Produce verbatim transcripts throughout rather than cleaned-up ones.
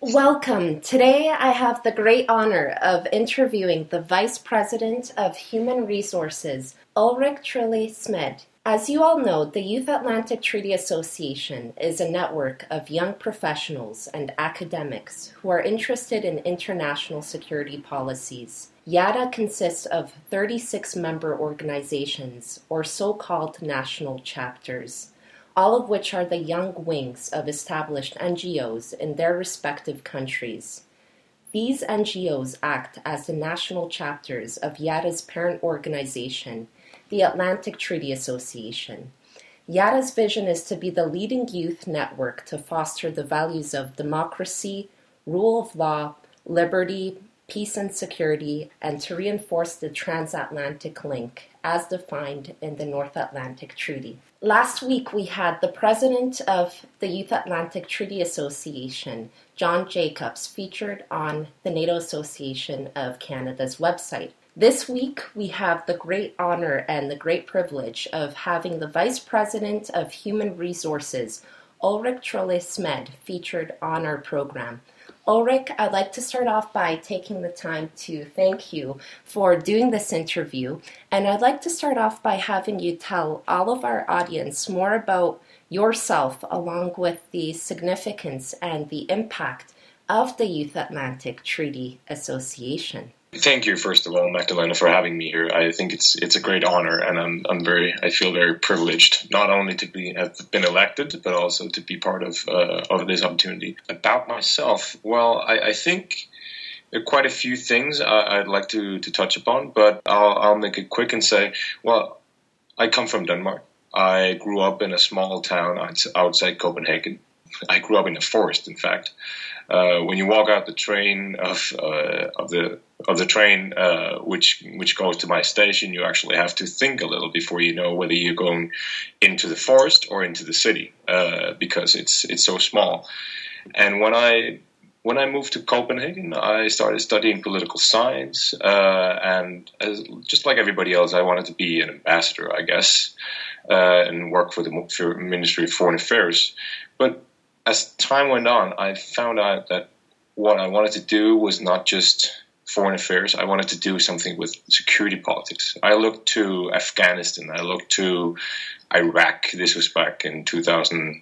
Welcome. Today I have the great honor of interviewing the Vice President of Human Resources, Ulrich Trille-Smed. As you all know, the Youth Atlantic Treaty Association is a network of young professionals and academics who are interested in international security policies. YATA consists of thirty-six member organizations, or so-called national chapters, all of which are the young wings of established N G Os in their respective countries. These N G Os act as the national chapters of YATA's parent organization, the Atlantic Treaty Association. YATA's vision is to be the leading youth network to foster the values of democracy, rule of law, liberty, peace and security, and to reinforce the transatlantic link as defined in the North Atlantic Treaty. Last week we had the president of the Youth Atlantic Treaty Association, John Jacobs, featured on the NATO Association of Canada's website. This week we have the great honor and the great privilege of having the Vice President of Human Resources, Ulrich Trille-Smed, featured on our program. Ulrich, I'd like to start off by taking the time to thank you for doing this interview, and I'd like to start off by having you tell all of our audience more about yourself, along with the significance and the impact of the Youth Atlantic Treaty Association. Thank you, first of all, Magdalena, for having me here. I think it's it's a great honor, and I'm I'm very I feel very privileged not only to be have been elected, but also to be part of uh, of this opportunity. About myself, well, I, I think there are quite a few things I, I'd like to, to touch upon, but I'll I'll make it quick and say, well, I come from Denmark. I grew up in a small town outside Copenhagen. I grew up in a forest, in fact. Uh, when you walk out the train of uh, of the of the train uh, which which goes to my station, you actually have to think a little before you know whether you're going into the forest or into the city, uh, because it's it's so small. And when I when I moved to Copenhagen, I started studying political science, uh, and as, just like everybody else, I wanted to be an ambassador, I guess, uh, and work for the for Ministry of Foreign Affairs, but as time went on, I found out that what I wanted to do was not just foreign affairs. I wanted to do something with security politics. I looked to Afghanistan. I looked to Iraq. This was back in two thousand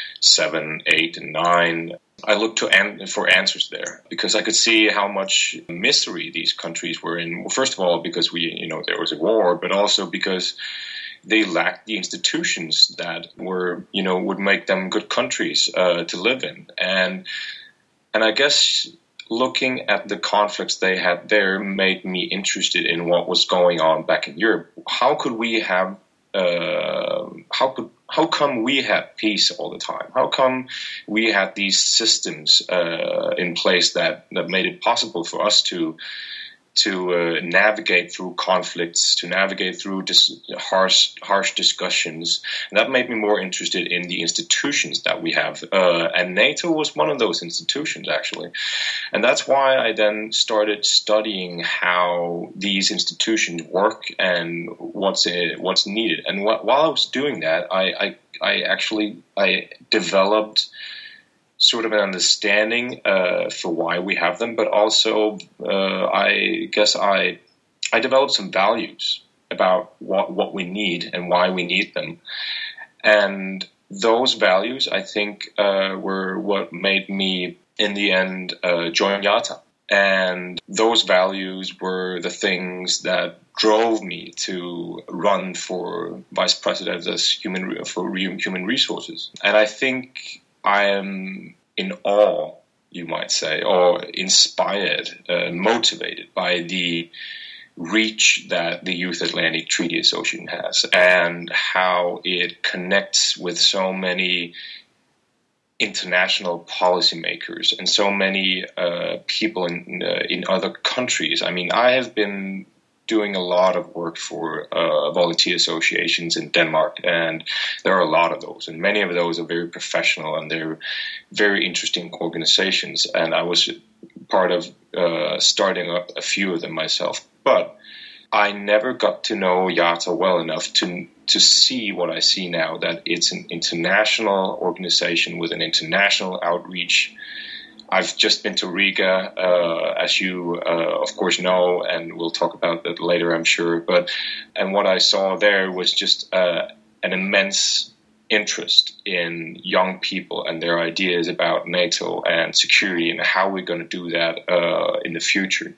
seven, eight, and nine. I looked to an- for answers there because I could see how much misery these countries were in. Well, first of all, because we, you know, there was a war, but also because they lacked the institutions that were, you know, would make them good countries uh, to live in. And and I guess looking at the conflicts they had there made me interested in what was going on back in Europe. How could we have, uh, how could, how come we had peace all the time? How come we had these systems uh, in place that, that made it possible for us to to uh, navigate through conflicts, to navigate through dis- harsh harsh discussions. And that made me more interested in the institutions that we have. Uh, and NATO was one of those institutions, actually. And that's why I then started studying how these institutions work and what's uh, what's needed. And wh- while I was doing that, I, I, I actually I developed sort of an understanding uh, for why we have them, but also uh, I guess I I developed some values about what what we need and why we need them, and those values I think uh, were what made me in the end uh, join YATA, and those values were the things that drove me to run for vice president as human for human resources, and I think I am in awe, you might say, or inspired, uh, motivated by the reach that the Youth Atlantic Treaty Association has and how it connects with so many international policymakers and so many uh, people in uh, in other countries. I mean, I have been doing a lot of work for uh, volunteer associations in Denmark, and there are a lot of those, and many of those are very professional and they're very interesting organizations, and I was part of uh, starting up a few of them myself, but I never got to know YATA well enough to to see what I see now, that it's an international organization with an international outreach. I've just been to Riga, uh, as you, uh, of course, know, and we'll talk about that later, I'm sure. But and what I saw there was just uh, an immense interest in young people and their ideas about NATO and security and how we're going to do that uh, in the future.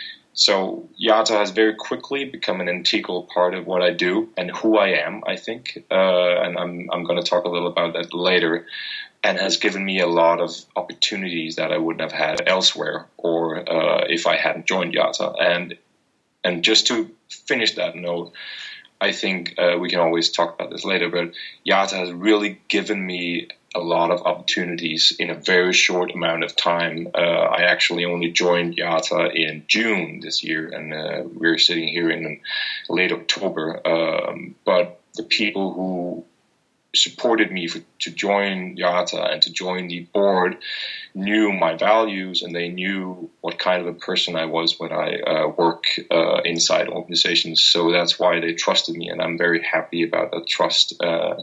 So IATA has very quickly become an integral part of what I do and who I am, I think. Uh, and I'm I'm going to talk a little about that later. And has given me a lot of opportunities that I wouldn't have had elsewhere, or uh, if I hadn't joined IATA. And and just to finish that note, I think uh, we can always talk about this later, but IATA has really given me a lot of opportunities in a very short amount of time. Uh, I actually only joined IATA in June this year, and uh, we're sitting here in late October. Um, but the people who supported me for, to join IATA and to join the board knew my values, and they knew what kind of a person I was when I uh, work uh, inside organizations. So that's why they trusted me, and I'm very happy about that trust. Uh,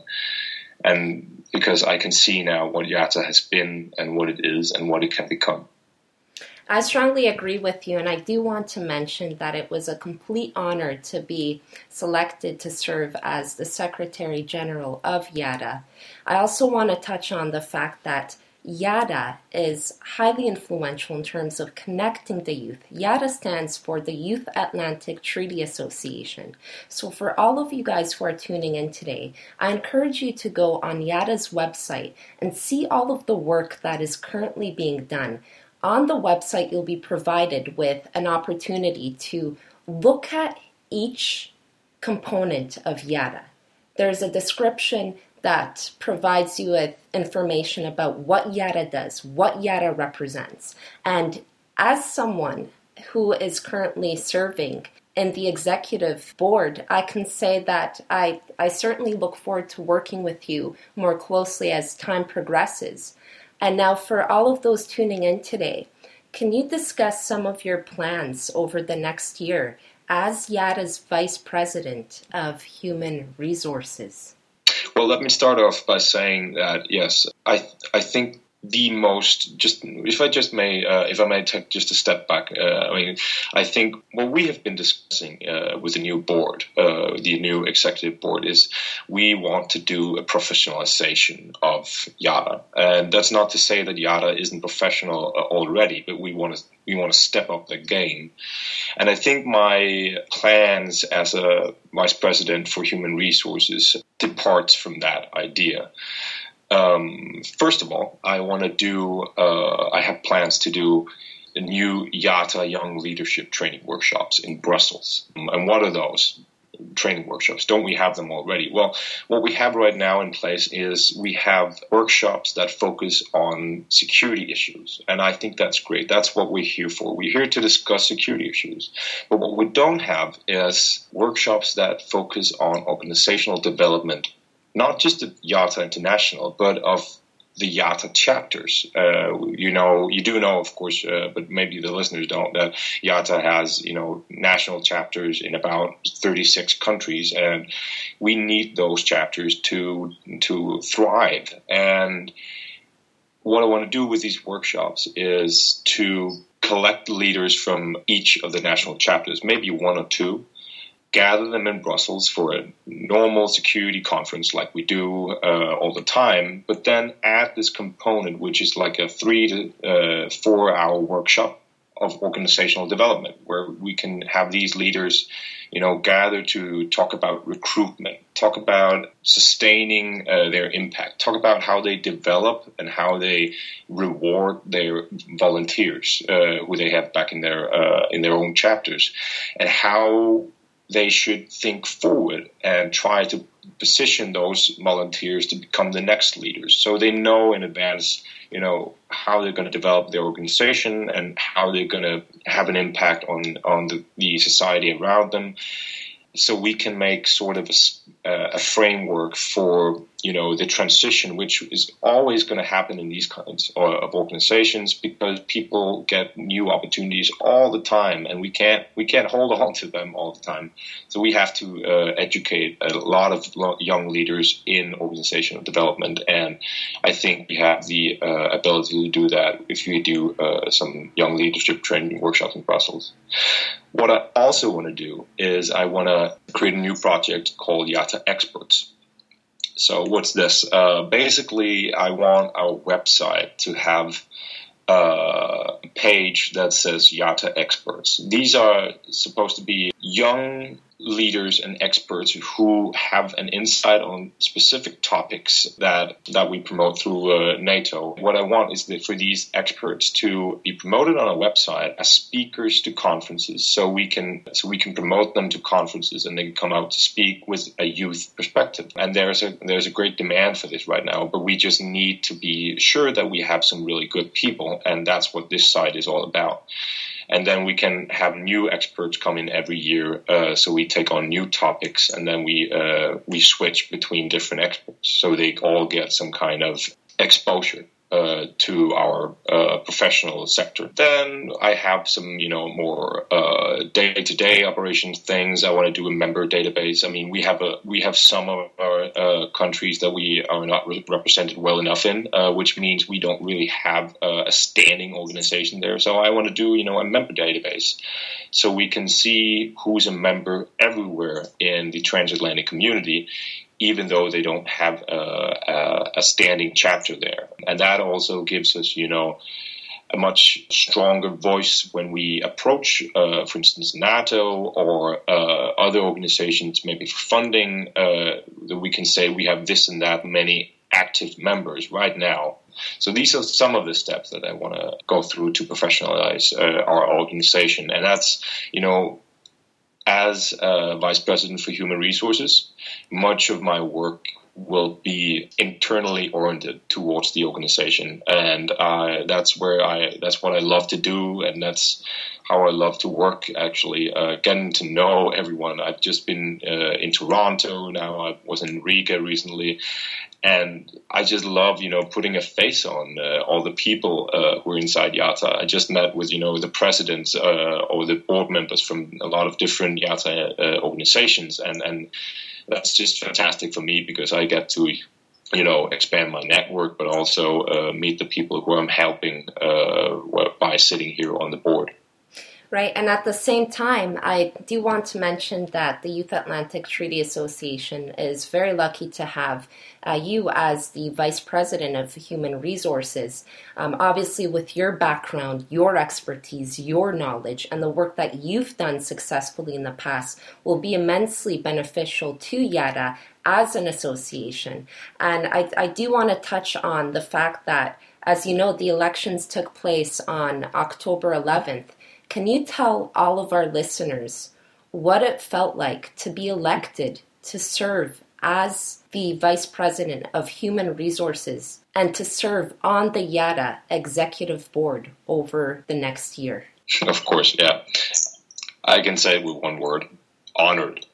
and because I can see now what IATA has been and what it is and what it can become. I strongly agree with you, and I do want to mention that it was a complete honor to be selected to serve as the Secretary General of IATA. I also want to touch on the fact that IATA is highly influential in terms of connecting the youth. IATA stands for the Youth Atlantic Treaty Association. So for all of you guys who are tuning in today, I encourage you to go on IATA's website and see all of the work that is currently being done. On the website, you'll be provided with an opportunity to look at each component of IATA. There's a description that provides you with information about what IATA does, what IATA represents. And as someone who is currently serving in the executive board, I can say that I, I certainly look forward to working with you more closely as time progresses. And now for all of those tuning in today, can you discuss some of your plans over the next year as IATA's Vice President of Human Resources? Well, let me start off by saying that, yes, I I think the most, just if I just may, uh, if I may take just a step back, uh, I mean, I think what we have been discussing uh, with the new board, uh, the new executive board, is we want to do a professionalization of IATA, and that's not to say that IATA isn't professional uh, already, but we want to we want to step up the game, and I think my plans as a vice president for human resources departs from that idea. Um, first of all, I want to do, uh, I have plans to do a new IATA Young Leadership Training Workshops in Brussels. And what are those training workshops? Don't we have them already? Well, what we have right now in place is we have workshops that focus on security issues. And I think that's great. That's what we're here for. We're here to discuss security issues. But what we don't have is workshops that focus on organizational development, not just of IATA International, but of the IATA chapters. Uh, you know, you do know, of course, uh, but maybe the listeners don't, that IATA has, you know, national chapters in about thirty-six countries, and we need those chapters to to thrive. And what I want to do with these workshops is to collect leaders from each of the national chapters, maybe one or two, gather them in Brussels for a normal security conference like we do uh, all the time, but then add this component, which is like a three to uh, four hour workshop of organizational development, where we can have these leaders, you know, gather to talk about recruitment, talk about sustaining uh, their impact, talk about how they develop and how they reward their volunteers uh, who they have back in their uh, in their own chapters, and how they should think forward and try to position those volunteers to become the next leaders, so they know in advance, you know, how they're going to develop their organization and how they're going to have an impact on on the, the society around them. so we can make sort of a, a framework for, you know, the transition, which is always going to happen in these kinds of organizations, because people get new opportunities all the time, and we can't we can't hold on to them all the time. So we have to uh, educate a lot of young leaders in organizational development, and I think we have the uh, ability to do that if we do uh, some young leadership training workshops in Brussels. What I also want to do is I want to create a new project called IATA Experts. So what's this? Uh, basically, I want our website to have uh, a page that says IATA Experts. These are supposed to be young leaders and experts who have an insight on specific topics that that we promote through uh, NATO. What I want is that for these experts to be promoted on our website as speakers to conferences, so we can so we can promote them to conferences and they can come out to speak with a youth perspective. And there's a there's a great demand for this right now, but we just need to be sure that we have some really good people, and that's what this site is all about. And then we can have new experts come in every year, uh, so we take on new topics, and then we uh, we switch between different experts, so they all get some kind of exposure uh, to our uh, professional sector. Then I have some, you know, more uh, day-to-day operations things. I want to do a member database. I mean, we have a we have some of our uh, countries that we are not re- represented well enough in, uh, which means we don't really have uh, a standing organization there. So I want to do, you know, a member database, so we can see who's a member everywhere in the transatlantic community, even though they don't have a, a, a standing chapter there. And that also gives us, you know, a much stronger voice when we approach, uh, for instance, NATO or uh, other organizations, maybe for funding, uh, that we can say we have this and that many active members right now. So these are some of the steps that I want to go through to professionalize uh, our organization. And that's, you know, as uh, Vice President for Human Resources, much of my work will be internally oriented towards the organization, and uh, that's where I that's what I love to do, and that's how I love to work. Actually, uh, getting to know everyone. I've just been uh, in Toronto now. I was in Riga recently, and I just love, you know, putting a face on uh, all the people uh, who are inside IATA. I just met with, you know, the presidents uh, or the board members from a lot of different IATA uh, organizations, and and. That's just fantastic for me, because I get to, you know, expand my network, but also uh, meet the people who I'm helping uh, by sitting here on the board. Right, and at the same time, I do want to mention that the Youth Atlantic Treaty Association is very lucky to have uh, you as the Vice President of Human Resources. Um, obviously, with your background, your expertise, your knowledge, and the work that you've done successfully in the past will be immensely beneficial to IATA as an association. And I, I do want to touch on the fact that, as you know, the elections took place on October eleventh. Can you tell all of our listeners what it felt like to be elected to serve as the Vice President of Human Resources and to serve on the IATA Executive Board over the next year? Of course, yeah. I can say it with one word: honored.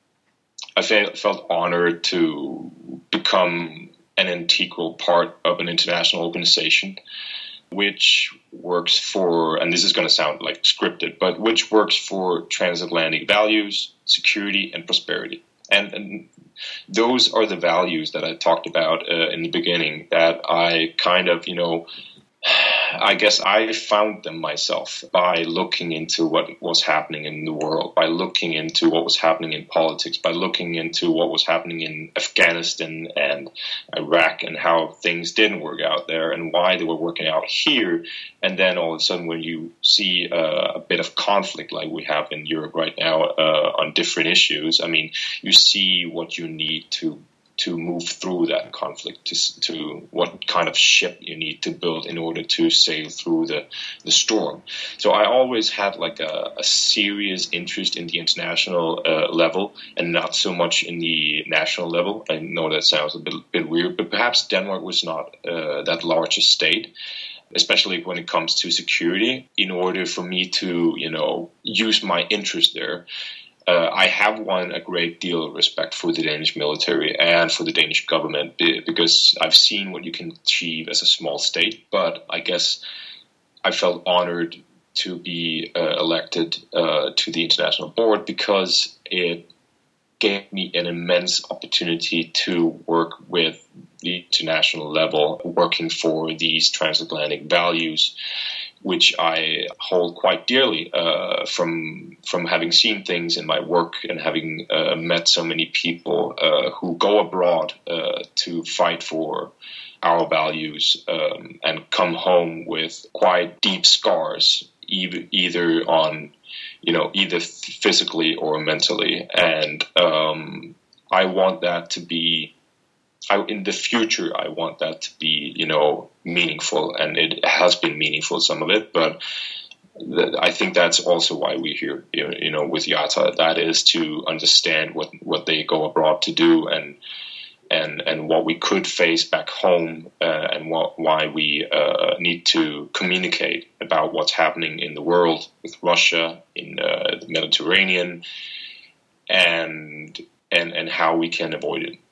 I felt honored to become an integral part of an international organization which works for, and this is going to sound like scripted, but which works for transatlantic values, security, and prosperity. And, and those are the values that I talked about uh, in the beginning, that I kind of, you know, I guess I found them myself by looking into what was happening in the world, by looking into what was happening in politics, by looking into what was happening in Afghanistan and Iraq and how things didn't work out there and why they were working out here. And then all of a sudden when you see uh, a bit of conflict like we have in Europe right now uh, on different issues, I mean, you see what you need to to move through that conflict, to, to what kind of ship you need to build in order to sail through the, the storm. So I always had like a, a serious interest in the international uh, level and not so much in the national level. I know that sounds a bit, bit weird, but perhaps Denmark was not uh, that large a state, especially when it comes to security. In order for me to, you know, use my interest there, Uh, I have won a great deal of respect for the Danish military and for the Danish government because I've seen what you can achieve as a small state. But I guess I felt honored to be uh, elected uh, to the international board because it gave me an immense opportunity to work with the international level, working for these transatlantic values, which I hold quite dearly uh, from from having seen things in my work and having uh, met so many people uh, who go abroad uh, to fight for our values um, and come home with quite deep scars, either, either on, you know, either physically or mentally. And um, I want that to be, I, in the future, I want that to be, you know, meaningful, and it has been meaningful, some of it, but th- I think that's also why we're here, you know, with IATA. That is to understand what, what they go abroad to do, and and and what we could face back home, uh, and what, why we uh, need to communicate about what's happening in the world with Russia, in uh, the Mediterranean, and and and how we can avoid it.